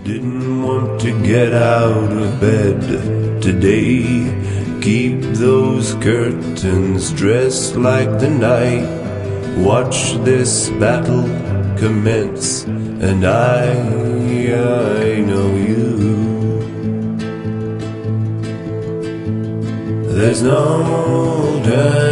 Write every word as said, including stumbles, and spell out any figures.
Didn't want to get out of bed today. Keep those curtains dressed like the night. Watch this battle commence, and I, I know you. There's no turning